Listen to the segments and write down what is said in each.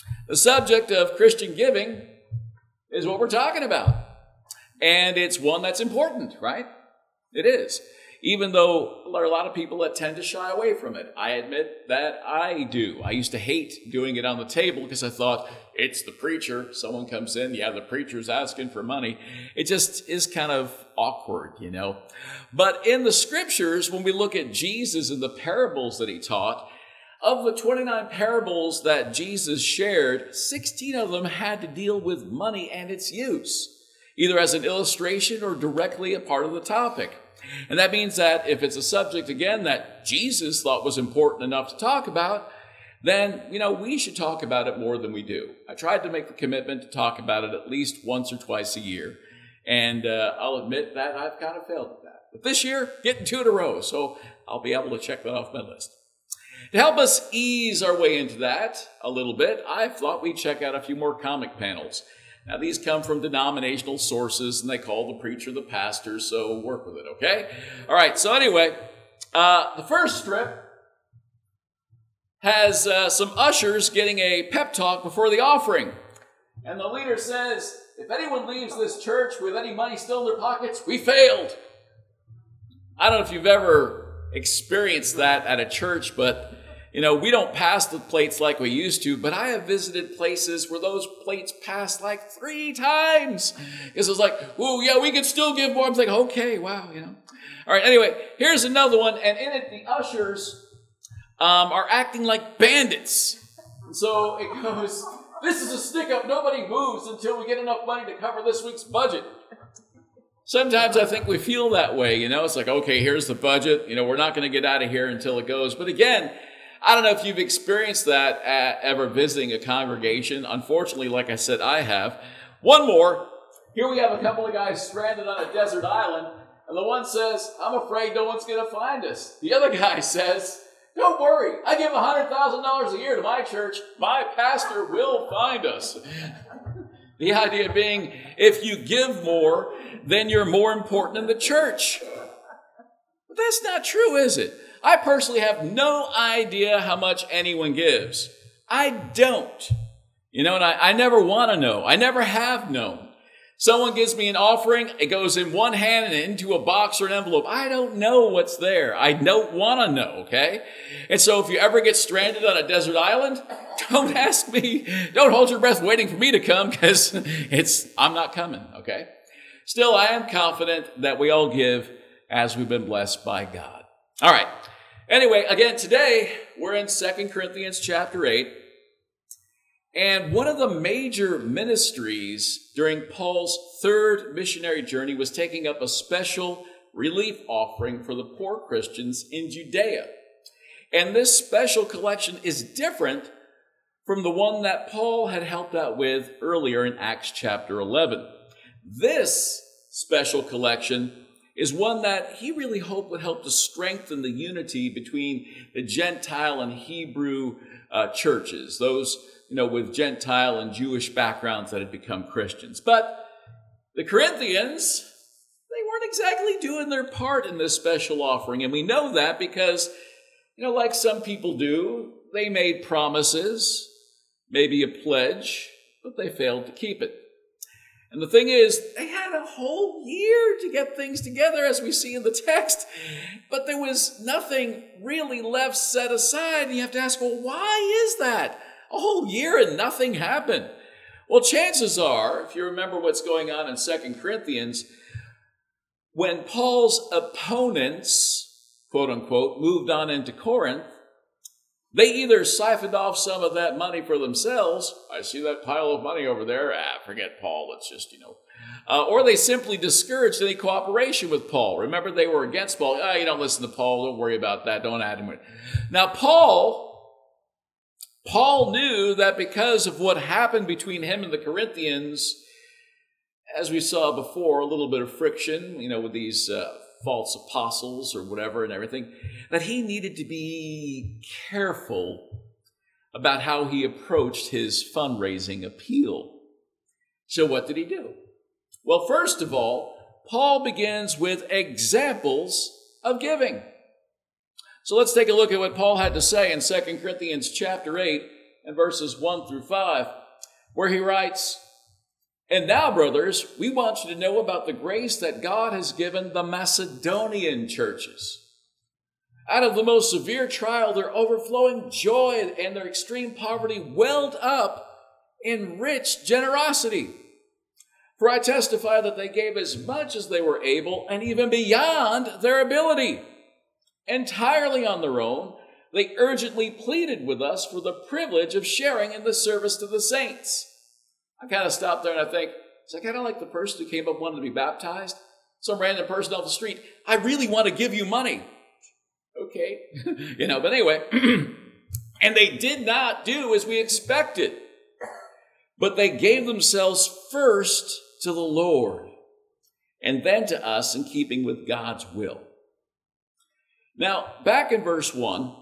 The subject of Christian giving is what we're talking about. And it's one that's important, right? It is. Even though there are a lot of people that tend to shy away from it. I admit that I do. I used to hate doing it on the table because I thought, it's the preacher. Someone comes in, yeah, the preacher's asking for money. It just is kind of awkward, you know. But in the scriptures, when we look at Jesus and the parables that he taught, of the 29 parables that Jesus shared, 16 of them had to deal with money and its use, either as an illustration or directly a part of the topic. And that means that if it's a subject, again, that Jesus thought was important enough to talk about, then, we should talk about it more than we do. I tried to make the commitment to talk about it at least once or twice a year. And I'll admit that I've kind of failed at that. But this year, getting 2 in a row, so I'll be able to check that off my list. To help us ease our way into that a little bit, I thought we'd check out a few more comic panels. Now, these come from denominational sources, and they call the preacher the pastor, so work with it, okay? All right, so anyway, the first strip has some ushers getting a pep talk before the offering. And the leader says, if anyone leaves this church with any money still in their pockets, we failed. I don't know if you've ever experienced that at a church, but we don't pass the plates like we used to, but I have visited places where those plates passed like 3 times. Because it was like, oh, yeah, we could still give more. I'm like, okay, wow, All right, anyway, here's another one. And in it, the ushers are acting like bandits. And so it goes, this is a stick-up. Nobody moves until we get enough money to cover this week's budget. Sometimes I think we feel that way, It's like, okay, here's the budget. We're not going to get out of here until it goes. But again, I don't know if you've experienced that ever visiting a congregation. Unfortunately, like I said, I have. One more. Here we have a couple of guys stranded on a desert island. And the one says, I'm afraid no one's going to find us. The other guy says, don't worry. I give $100,000 a year to my church. My pastor will find us. The idea being, if you give more, then you're more important in the church. But that's not true, is it? I personally have no idea how much anyone gives. I don't. And I never want to know. I never have known. Someone gives me an offering, it goes in one hand and into a box or an envelope. I don't know what's there. I don't want to know, okay? And so if you ever get stranded on a desert island, don't ask me. Don't hold your breath waiting for me to come because I'm not coming, okay? Still, I am confident that we all give as we've been blessed by God. All right. Anyway, again, today we're in 2 Corinthians chapter 8. And one of the major ministries during Paul's 3rd missionary journey was taking up a special relief offering for the poor Christians in Judea. And this special collection is different from the one that Paul had helped out with earlier in Acts chapter 11. This special collection is one that he really hoped would help to strengthen the unity between the Gentile and Hebrew churches, those with Gentile and Jewish backgrounds that had become Christians. But the Corinthians, they weren't exactly doing their part in this special offering. And we know that because, like some people do, they made promises, maybe a pledge, but they failed to keep it. And the thing is, they had a whole year to get things together, as we see in the text, but there was nothing really left set aside. And you have to ask, well, why is that? A whole year and nothing happened. Well, chances are, if you remember what's going on in 2 Corinthians, when Paul's opponents, quote unquote, moved on into Corinth, they either siphoned off some of that money for themselves. I see that pile of money over there. Forget Paul. Let's just, or they simply discouraged any cooperation with Paul. Remember, they were against Paul. You don't listen to Paul. Don't worry about that. Don't add him in. Now, Paul knew that because of what happened between him and the Corinthians, as we saw before, a little bit of friction, with these false apostles or whatever and everything, that he needed to be careful about how he approached his fundraising appeal. So what did he do? Well, first of all, Paul begins with examples of giving. So let's take a look at what Paul had to say in 2 Corinthians chapter 8, in verses 1 through 5, where he writes, "And now, brothers, we want you to know about the grace that God has given the Macedonian churches. Out of the most severe trial, their overflowing joy and their extreme poverty welled up in rich generosity. For I testify that they gave as much as they were able and even beyond their ability. Entirely on their own, they urgently pleaded with us for the privilege of sharing in the service to the saints." I kind of stopped there and I think, is that kind of like the person who came up wanted to be baptized? Some random person off the street, "I really want to give you money." Okay. But anyway, and they did not do as we expected, but they gave themselves first to the Lord and then to us in keeping with God's will. Now, back in verse 1,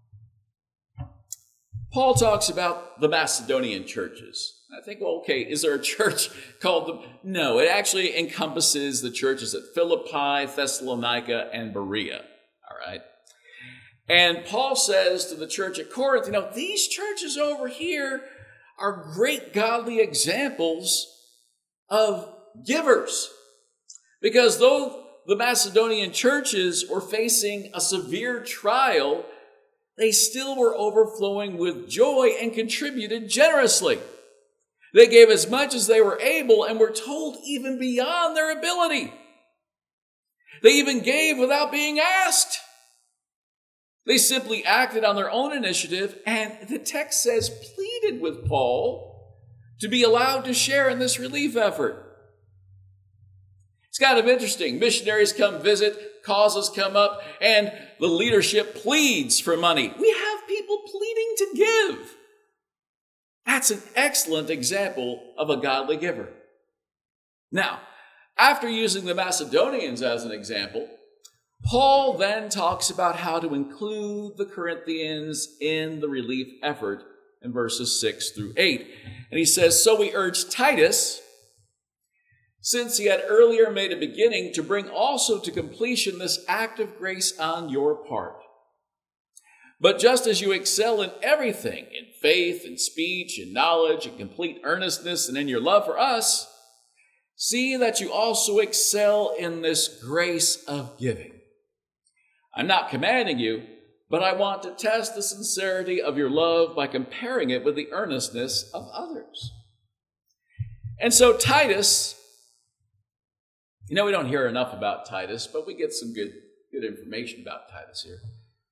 Paul talks about the Macedonian churches. I think, well, okay, is there a church called them? No, it actually encompasses the churches at Philippi, Thessalonica, and Berea. All right. And Paul says to the church at Corinth, these churches over here are great godly examples of givers. Because though the Macedonian churches were facing a severe trial, they still were overflowing with joy and contributed generously. They gave as much as they were able and were told even beyond their ability. They even gave without being asked. They simply acted on their own initiative, and the text says pleaded with Paul to be allowed to share in this relief effort. It's kind of interesting. Missionaries come visit, causes come up, and the leadership pleads for money. We have people pleading to give. That's an excellent example of a godly giver. Now, after using the Macedonians as an example, Paul then talks about how to include the Corinthians in the relief effort in verses 6 through 8. And he says, "So we urge Titus, since he had earlier made a beginning, to bring also to completion this act of grace on your part. But just as you excel in everything, in faith, in speech, in knowledge, in complete earnestness, and in your love for us, see that you also excel in this grace of giving. I'm not commanding you, but I want to test the sincerity of your love by comparing it with the earnestness of others." And so Titus, we don't hear enough about Titus, but we get some good information about Titus here.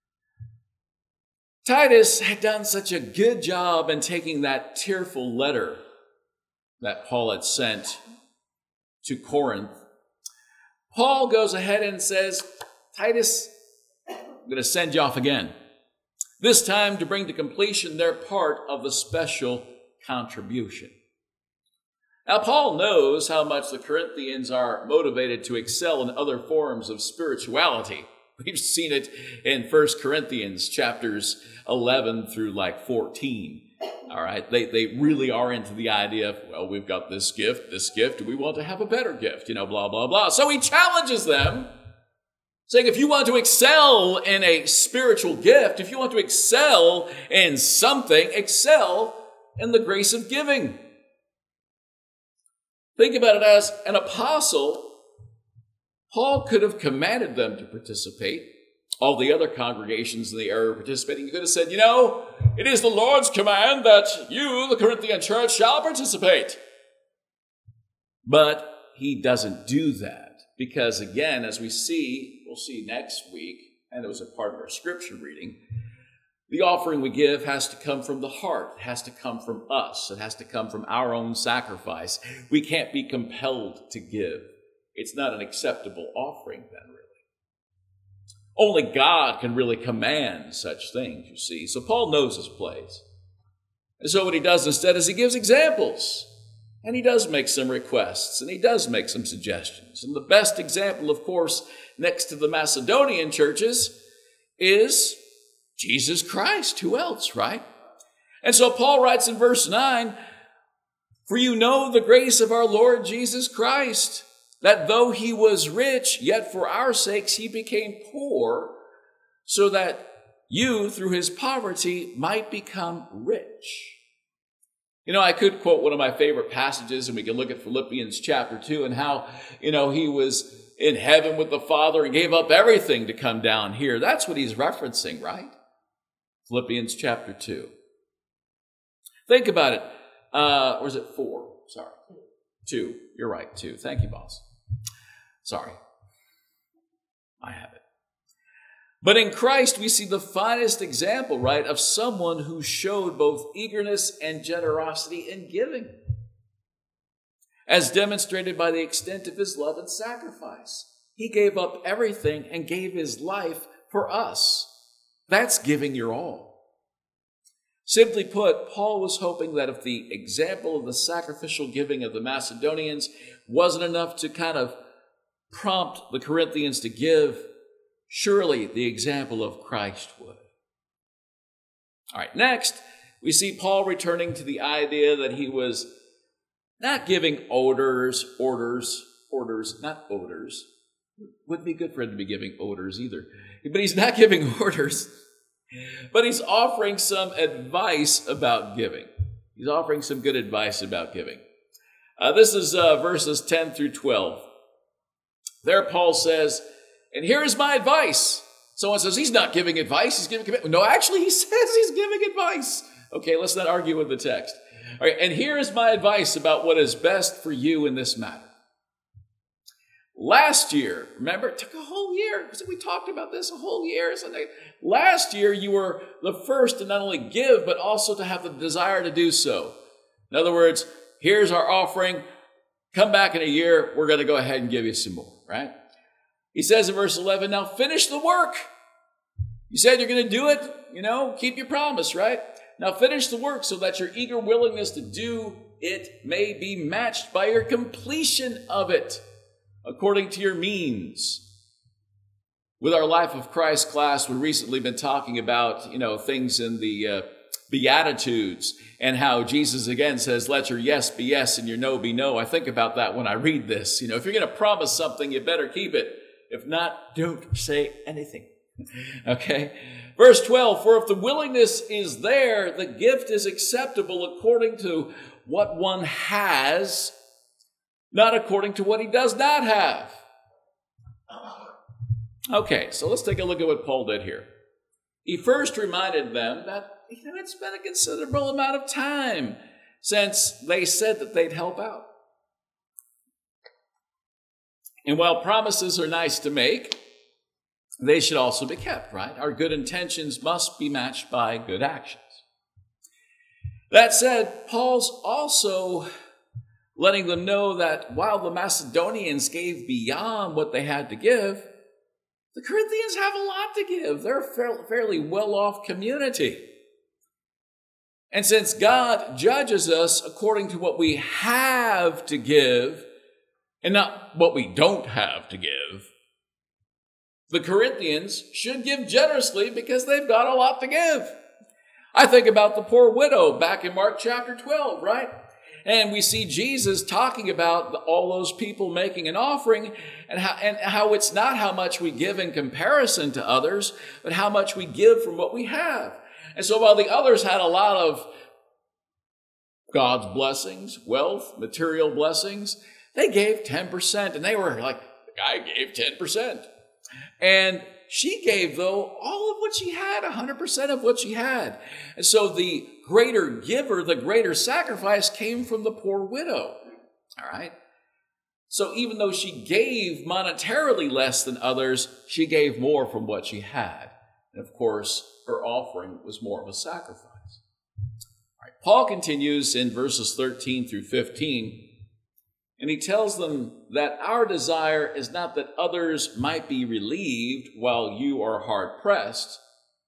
Titus had done such a good job in taking that tearful letter that Paul had sent to Corinth. Paul goes ahead and says, "Titus, I'm going to send you off again, this time to bring to completion their part of the special contribution." Now, Paul knows how much the Corinthians are motivated to excel in other forms of spirituality. We've seen it in 1 Corinthians chapters 11 through 14. All right, they really are into the idea of, well, we've got this gift, we want to have a better gift, blah, blah, blah. So he challenges them, saying, if you want to excel in a spiritual gift, if you want to excel in something, excel in the grace of giving. Think about it as an apostle. Paul could have commanded them to participate. All the other congregations in the area were participating. He could have said, it is the Lord's command that you, the Corinthian church, shall participate. But he doesn't do that because, again, as we'll see next week, and it was a part of our scripture reading, the offering we give has to come from the heart. It has to come from us. It has to come from our own sacrifice. We can't be compelled to give. It's not an acceptable offering then, really. Only God can really command such things, you see. So Paul knows his place. And so what he does instead is he gives examples. And he does make some requests. And he does make some suggestions. And the best example, of course, next to the Macedonian churches is Jesus Christ. Who else, right? And so Paul writes in verse 9, "For you know the grace of our Lord Jesus Christ, that though he was rich, yet for our sakes he became poor, so that you, through his poverty, might become rich. I could quote one of my favorite passages, and we can look at Philippians chapter 2 and how, he was in heaven with the Father and gave up everything to come down here. That's what he's referencing, right? Philippians chapter 2. Think about it. Or is it 4? Sorry. 2. You're right, 2. Thank you, boss. Sorry. I have it. But in Christ, we see the finest example, right, of someone who showed both eagerness and generosity in giving, as demonstrated by the extent of his love and sacrifice. He gave up everything and gave his life for us. That's giving your all. Simply put, Paul was hoping that if the example of the sacrificial giving of the Macedonians wasn't enough to kind of prompt the Corinthians to give, surely the example of Christ would. All right, next, we see Paul returning to the idea that he was not giving orders. Wouldn't be good for him to be giving orders either. But he's not giving orders, but he's offering some advice about giving. He's offering some good advice about giving. This is verses 10 through 12. There Paul says, and here is my advice. Someone says he's not giving advice, he's giving commitment. No, actually he says he's giving advice. Okay, let's not argue with the text. All right, and here is my advice about what is best for you in this matter. Last year, remember, it took a whole year, because we talked about this a whole year. Last year, you were the first to not only give, but also to have the desire to do so. In other words, here's our offering. Come back in a year, we're going to go ahead and give you some more, right? He says in verse 11, now finish the work. You said you're going to do it, keep your promise, right? Now finish the work so that your eager willingness to do it may be matched by your completion of it, according to your means. With our Life of Christ class, we've recently been talking about, things in the Beatitudes and how Jesus again says, let your yes be yes and your no be no. I think about that when I read this. If you're going to promise something, you better keep it. If not, don't say anything. Okay? Verse 12, for if the willingness is there, the gift is acceptable according to what one has, not according to what he does not have. Okay, so let's take a look at what Paul did here. He first reminded them that it's been a considerable amount of time since they said that they'd help out. And while promises are nice to make, they should also be kept, right? Our good intentions must be matched by good actions. That said, Paul's also letting them know that while the Macedonians gave beyond what they had to give, the Corinthians have a lot to give. They're a fairly well-off community. And since God judges us according to what we have to give and not what we don't have to give, the Corinthians should give generously because they've got a lot to give. I think about the poor widow back in Mark chapter 12, right? And we see Jesus talking about all those people making an offering and how it's not how much we give in comparison to others, but how much we give from what we have. And so while the others had a lot of God's blessings, wealth, material blessings, they gave 10%. And they were like, the guy gave 10%. And she gave, though, all of what she had, 100% of what she had. And so the greater giver, the greater sacrifice came from the poor widow. All right? So even though she gave monetarily less than others, she gave more from what she had. And of course, her offering was more of a sacrifice. All right, Paul continues in verses 13 through 15. And he tells them that our desire is not that others might be relieved while you are hard pressed,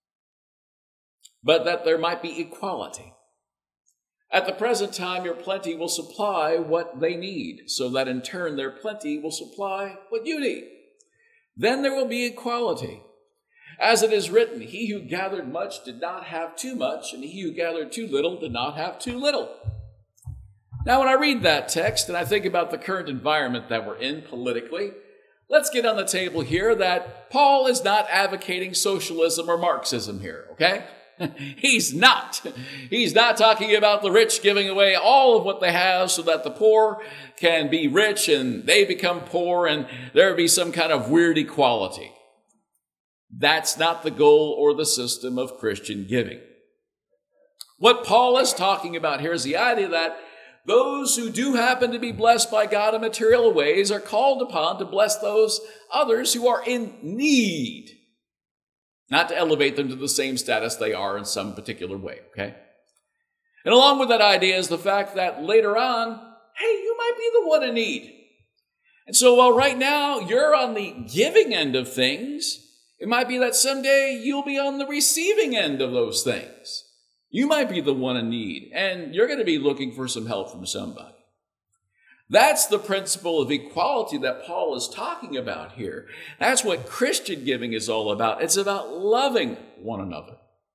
but that there might be equality. At the present time, your plenty will supply what they need, so that in turn their plenty will supply what you need. Then there will be equality. As it is written, he who gathered much did not have too much, and he who gathered too little did not have too little. Now, when I read that text and I think about the current environment that we're in politically, let's get on the table here that Paul is not advocating socialism or Marxism here, okay? He's not. He's not talking about the rich giving away all of what they have so that the poor can be rich and they become poor and there be some kind of weird equality. That's not the goal or the system of Christian giving. What Paul is talking about here is the idea that those who do happen to be blessed by God in material ways are called upon to bless those others who are in need, not to elevate them to the same status they are in some particular way, okay? And along with that idea is the fact that later on, hey, you might be the one in need. And so while right now you're on the giving end of things, it might be that someday you'll be on the receiving end of those things. You might be the one in need, and you're going to be looking for some help from somebody. That's the principle of equality that Paul is talking about here. That's what Christian giving is all about. It's about loving one another.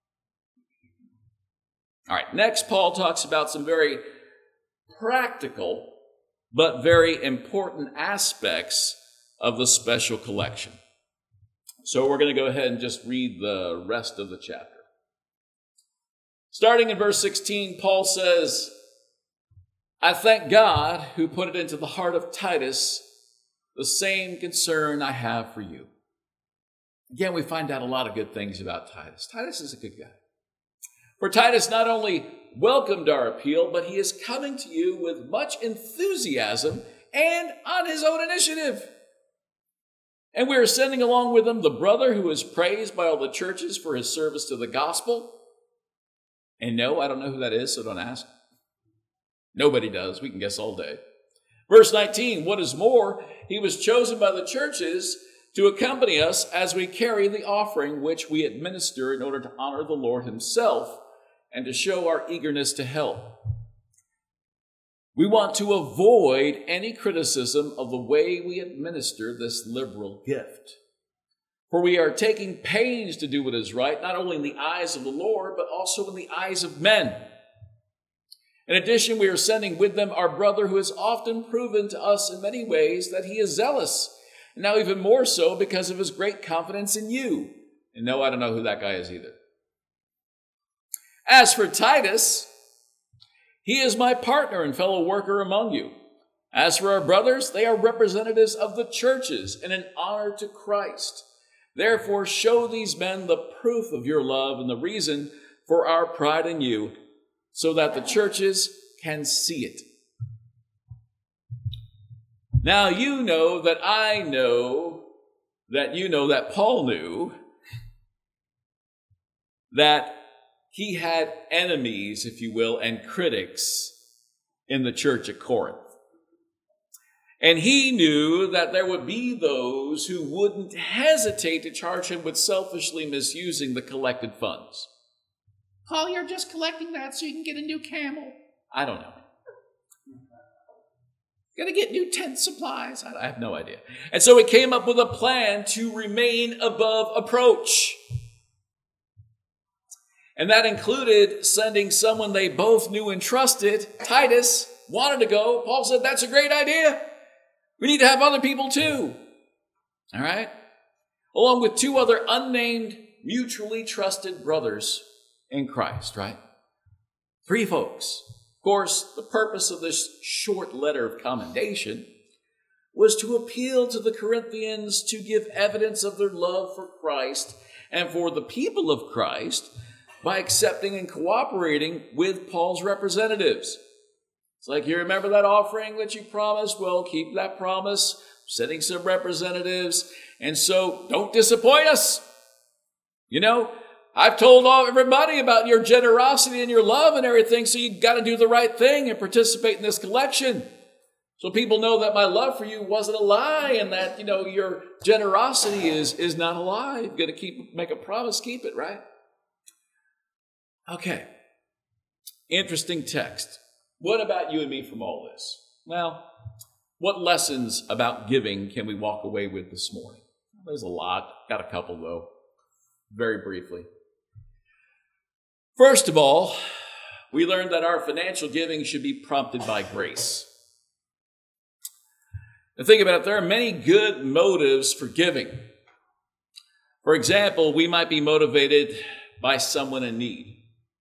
All right, next Paul talks about some very practical but very important aspects of the special collection. So we're going to go ahead and just read the rest of the chapter. Starting in verse 16, Paul says, I thank God who put it into the heart of Titus the same concern I have for you. Again, we find out a lot of good things about Titus. Titus is a good guy. For Titus not only welcomed our appeal, but he is coming to you with much enthusiasm and on his own initiative. And we are sending along with him the brother who is praised by all the churches for his service to the gospel. And no, I don't know who that is, so don't ask. Nobody does. We can guess all day. Verse 19, what is more, he was chosen by the churches to accompany us as we carry the offering which we administer in order to honor the Lord himself and to show our eagerness to help. We want to avoid any criticism of the way we administer this liberal gift. For we are taking pains to do what is right, not only in the eyes of the Lord, but also in the eyes of men. In addition, we are sending with them our brother who has often proven to us in many ways that he is zealous, and now even more so because of his great confidence in you. And no, I don't know who that guy is either. As for Titus, he is my partner and fellow worker among you. As for our brothers, they are representatives of the churches and an honor to Christ. Therefore, show these men the proof of your love and the reason for our pride in you, so that the churches can see it. Now you know that I know that you know that Paul knew that he had enemies, if you will, and critics in the church at Corinth. And he knew that there would be those who wouldn't hesitate to charge him with selfishly misusing the collected funds. Paul, you're just collecting that so you can get a new camel. I don't know. Gonna get new tent supplies. I have no idea. And so he came up with a plan to remain above approach. And that included sending someone they both knew and trusted. Titus wanted to go. Paul said, that's a great idea. We need to have other people too. All right? Along with two other unnamed, mutually trusted brothers in Christ, right? 3 folks. Of course, the purpose of this short letter of commendation was to appeal to the Corinthians to give evidence of their love for Christ and for the people of Christ by accepting and cooperating with Paul's representatives. It's like, you remember that offering that you promised? Well, keep that promise, sending some representatives, and so don't disappoint us. You know, I've told everybody about your generosity and your love and everything, so you got to do the right thing and participate in this collection. So people know that my love for you wasn't a lie and that, you know, your generosity is not a lie. You've got to make a promise, keep it, right? Okay. Interesting text. What about you and me from all this? Well, what lessons about giving can we walk away with this morning? There's a lot. Got a couple, though. Very briefly. First of all, we learned that our financial giving should be prompted by grace. And think about it, there are many good motives for giving. For example, we might be motivated by someone in need,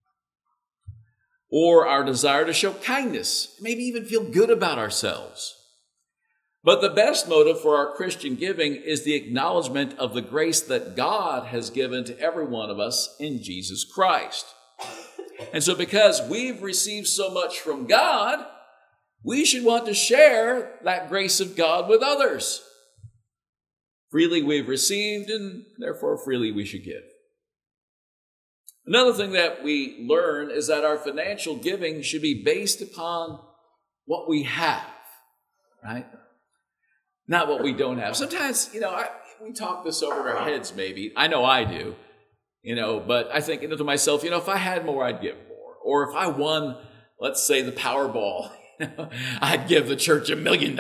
or our desire to show kindness, maybe even feel good about ourselves. But the best motive for our Christian giving is the acknowledgement of the grace that God has given to every one of us in Jesus Christ. And so because we've received so much from God, we should want to share that grace of God with others. Freely we've received, and therefore freely we should give. Another thing that we learn is that our financial giving should be based upon what we have, right? Not what we don't have. Sometimes, we talk this over our heads maybe. I know I do, but I think to myself, if I had more, I'd give more. Or if I won, let's say, the Powerball, I'd give the church $1 million,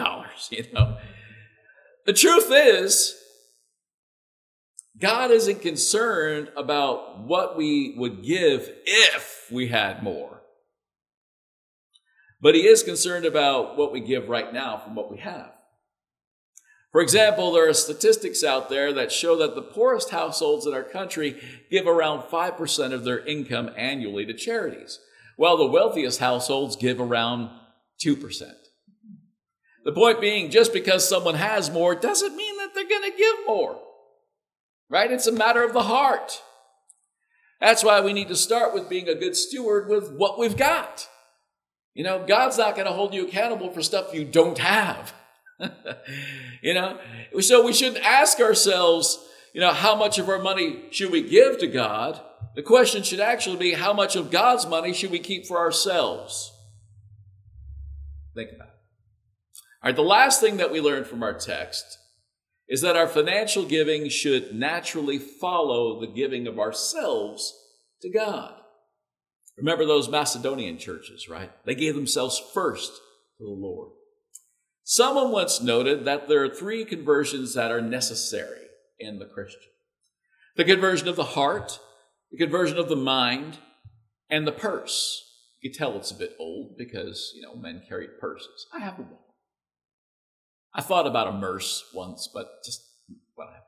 The truth is, God isn't concerned about what we would give if we had more. But He is concerned about what we give right now from what we have. For example, there are statistics out there that show that the poorest households in our country give around 5% of their income annually to charities, while the wealthiest households give around 2%. The point being, just because someone has more doesn't mean that they're going to give more. Right? It's a matter of the heart. That's why we need to start with being a good steward with what we've got. God's not going to hold you accountable for stuff you don't have. So we shouldn't ask ourselves, how much of our money should we give to God? The question should actually be, how much of God's money should we keep for ourselves? Think about it. All right, the last thing that we learned from our text is that our financial giving should naturally follow the giving of ourselves to God. Remember those Macedonian churches, right? They gave themselves first to the Lord. Someone once noted that there are 3 conversions that are necessary in the Christian. The conversion of the heart, the conversion of the mind, and the purse. You can tell it's a bit old because, men carried purses. I have a wallet. I thought about a merce once, but just what happened.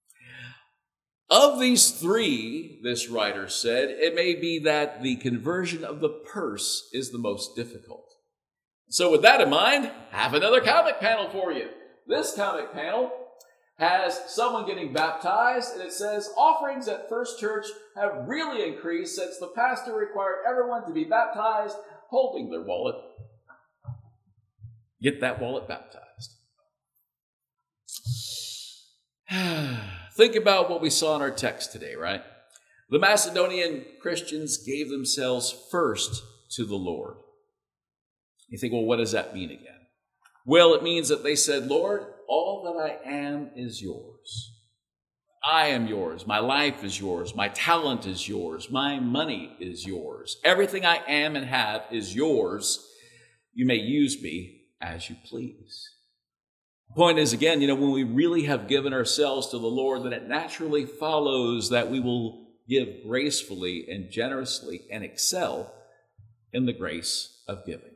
Of these 3, this writer said, it may be that the conversion of the purse is the most difficult. So with that in mind, I have another comic panel for you. This comic panel has someone getting baptized, and it says, offerings at First Church have really increased since the pastor required everyone to be baptized holding their wallet. Get that wallet baptized. Think about what we saw in our text today, right? The Macedonian Christians gave themselves first to the Lord. You think, well, what does that mean again? Well, it means that they said, Lord, all that I am is yours. I am yours. My life is yours. My talent is yours. My money is yours. Everything I am and have is yours. You may use me as you please. The point is, again, when we really have given ourselves to the Lord, then it naturally follows that we will give gracefully and generously and excel in the grace of giving.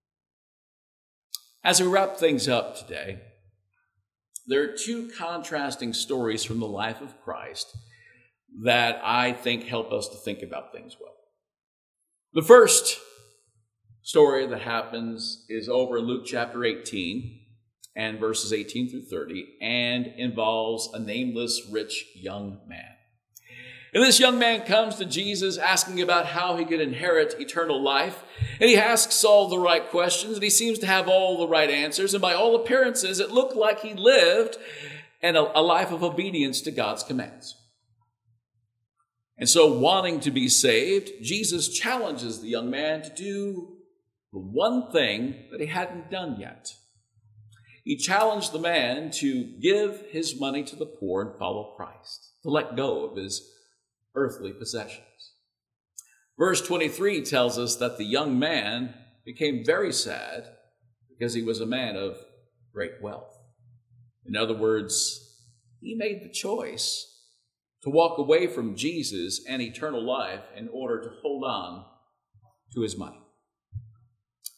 As we wrap things up today, there are 2 contrasting stories from the life of Christ that I think help us to think about things well. The first story that happens is over in Luke chapter 18 and verses 18 through 30, and involves a nameless rich young man. And this young man comes to Jesus asking about how he could inherit eternal life. And he asks all the right questions, and he seems to have all the right answers. And by all appearances, it looked like he lived a life of obedience to God's commands. And so, wanting to be saved, Jesus challenges the young man to do the one thing that he hadn't done yet. He challenged the man to give his money to the poor and follow Christ, to let go of his earthly possessions. Verse 23 tells us that the young man became very sad because he was a man of great wealth. In other words, he made the choice to walk away from Jesus and eternal life in order to hold on to his money.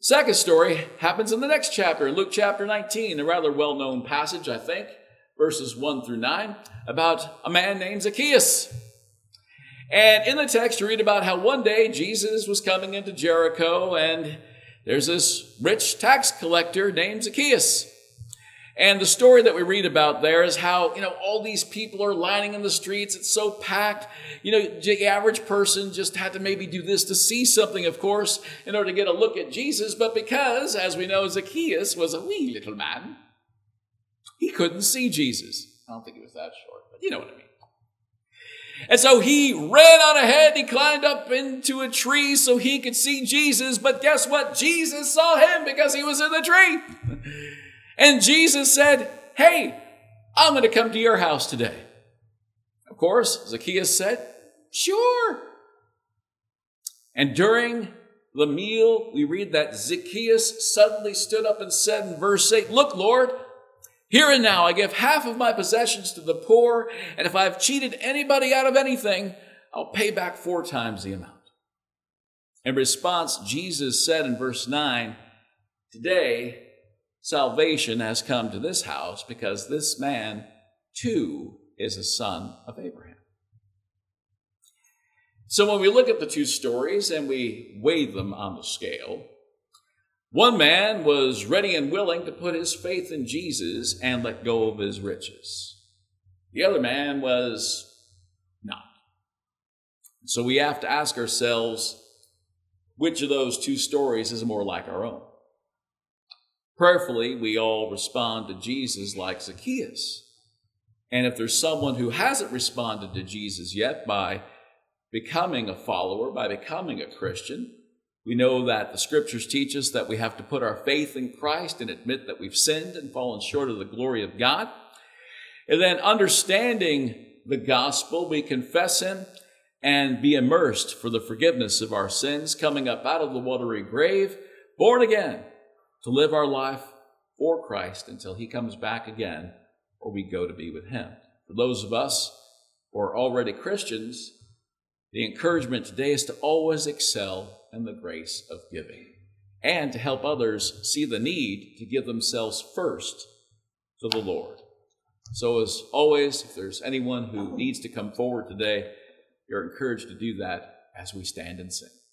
Second story happens in the next chapter, Luke chapter 19, a rather well-known passage, I think, verses 1 through 9, about a man named Zacchaeus. And in the text, you read about how one day Jesus was coming into Jericho, and there's this rich tax collector named Zacchaeus. And the story that we read about there is how, all these people are lining in the streets. It's so packed. The average person just had to maybe do this to see something, of course, in order to get a look at Jesus. But because, as we know, Zacchaeus was a wee little man, he couldn't see Jesus. I don't think he was that short, but you know what I mean. And so he ran on ahead. He climbed up into a tree so he could see Jesus. But guess what? Jesus saw him because he was in the tree. And Jesus said, "Hey, I'm going to come to your house today." Of course, Zacchaeus said, "Sure." And during the meal, we read that Zacchaeus suddenly stood up and said in verse 8, "Look, Lord, here and now I give half of my possessions to the poor, and if I've cheated anybody out of anything, I'll pay back 4 times the amount." In response, Jesus said in verse 9, "Today, salvation has come to this house because this man, too, is a son of Abraham." So when we look at the two stories and we weigh them on the scale, one man was ready and willing to put his faith in Jesus and let go of his riches. The other man was not. So we have to ask ourselves, which of those two stories is more like our own? Prayerfully, we all respond to Jesus like Zacchaeus. And if there's someone who hasn't responded to Jesus yet by becoming a follower, by becoming a Christian, we know that the scriptures teach us that we have to put our faith in Christ and admit that we've sinned and fallen short of the glory of God. And then understanding the gospel, we confess him and be immersed for the forgiveness of our sins, coming up out of the watery grave, born again, to live our life for Christ until he comes back again or we go to be with him. For those of us who are already Christians, the encouragement today is to always excel in the grace of giving and to help others see the need to give themselves first to the Lord. So as always, if there's anyone who needs to come forward today, you're encouraged to do that as we stand and sing.